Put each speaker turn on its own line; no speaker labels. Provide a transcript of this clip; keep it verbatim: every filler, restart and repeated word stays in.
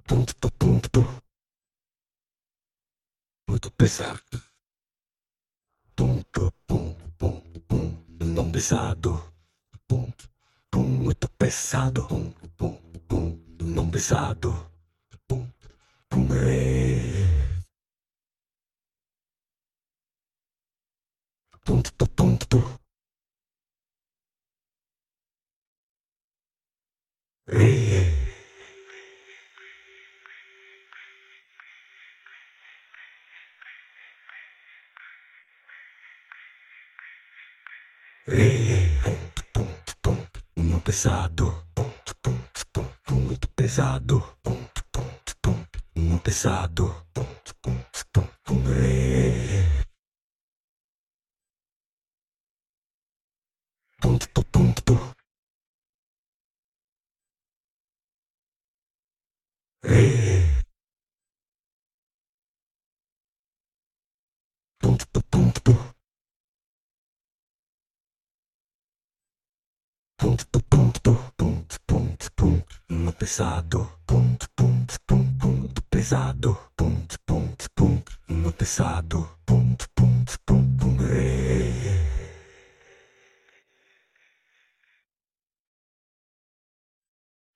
Ponto, ponto, ponto. Muito pesado. Ponto, ponto, ponto, ponto. Não pesado. Ponto, ponto. Muito pesado. Ponto, ponto, ponto. Não pesado. Ponto, ponto. É. Ponto, ponto, ponto. É. É. Ponto, ponto, ponto. Não pesado. Ponto, ponto, ponto. Muito pesado. Ponto, ponto, ponto. Não pesado. Ponto, ponto, ponto. É. Ponto, ponto, ponto. É. Ponto, ponto, ponto. Ponto, ponto, ponto, ponto, ponto, ponto, no pesado. Ponto, ponto, ponto, ponto, pesado. Ponto, ponto, ponto, no pesado.